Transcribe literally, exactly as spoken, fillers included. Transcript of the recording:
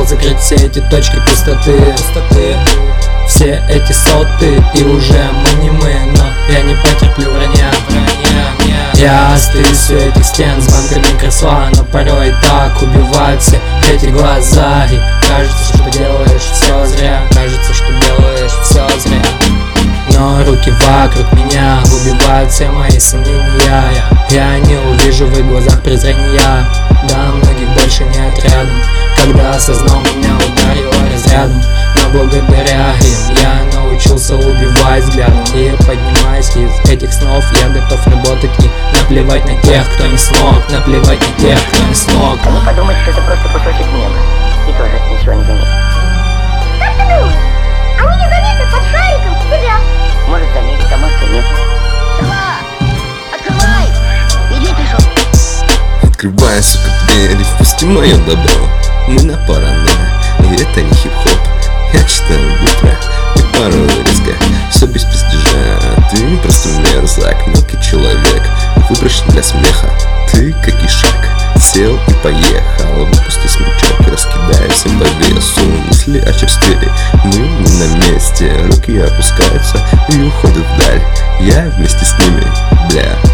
закрыть все эти точки пустоты, пустоты. Все эти соты, и уже мы не мы, но я не потерплю вранья, вранья. Я остаюсь у этих стен с банками кресла, но порой так убивают все эти глаза. И кажется, что делаешь все зря, кажется, что делаешь все зря. Но руки вокруг меня убивают все мои сомнения. Я, я не увижу в их глазах презрения, да многих больше нет рядом. Когда осознал, меня ударило разрядом, но благодаря им я научился убивать взглядом. И поднимаясь из этих снов, я готов работать и наплевать на тех, кто не смог, наплевать на тех, кто не смог. Они подумают, что это просто кусочек неба, и тоже ничего не заметят. Как ты думаешь? Они не заметят под шариком тебя. Может заметить, а может и нет. Сова! Открывай! Медведь пришел. Открывай, сука, дверь, впусти мое добро. Мы на паранойе, и это не хип-хоп. Я читаю быстро и порой резко, все без престижа. Ты просто мерзак, мелкий человек, выброшен для смеха. Ты как ишак, сел и поехал. Выпусти смычок, раскидай всем по весу. Мысли очерствели, мы не на месте. Руки опускаются и уходят вдаль. Я вместе с ними, бля.